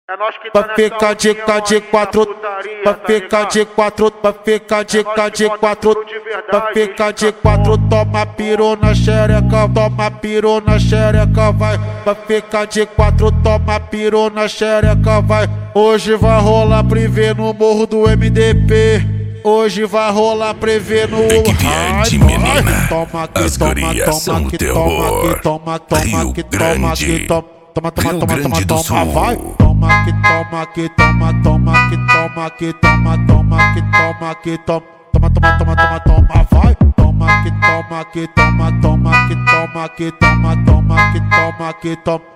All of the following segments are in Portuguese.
Pra ficar de quatro, pra ficar de quatro, pra ficar de quatro, pra ficar de quatro, toma piru na xereca, toma piru na xereca, vai. Pra ficar de quatro, toma piru na xereca, vai. Hoje vai rolar privê no morro do MDP. Hoje vai rolar prevê no Equipe menina, as gurias são o terror. Rio Grande, Rio Grande do Sul. Vai. Toma que toma que toma, toma que toma que toma, toma que toma que toma, toma, vai. Toma que toma que toma, toma que toma que toma, toma que toma que toma,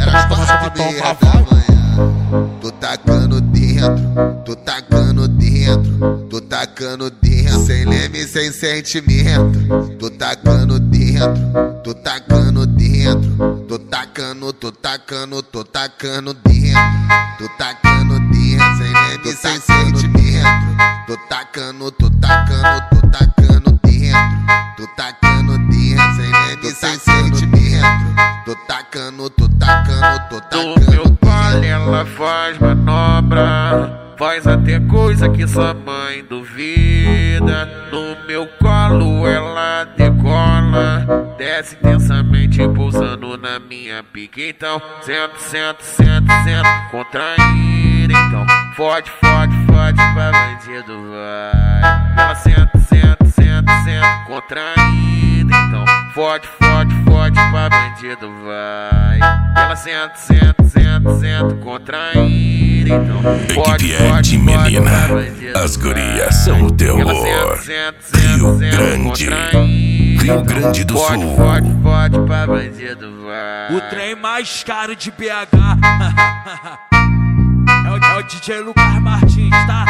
vai. Tô tacando dentro, tô tacando dentro, tô tacando dentro, sem leme, sem sentimento. Tô tacando dentro, tô tacando dentro, tô tacando, tô tacando, tô tacando dentro, tô tacando dentro, sem leme, sem sentimento. Tô tacando, tô tacando, tô tacando dentro, tô tacando dentro, sem leme, sem sentimento. Tô tacando, tô tacando, tô tacando. Ela faz manobra, faz até coisa que sua mãe duvida. No meu colo ela decola, desce intensamente pousando na minha pique. Então senta, senta, senta, senta, contraída. Então fode, fode, fode pra bandido vai. Ela senta, senta, senta, senta, contraída. Então fode, fode, fode pra bandido vai. Ela senta, senta, senta, senta, contraída. Então fode, Equipe menina, as gurias são o terror. Rio Grande, Rio Grande do Sul. Fode, fode pra bandido vai. O trem mais caro de BH é o DJ Lucas Martins, tá?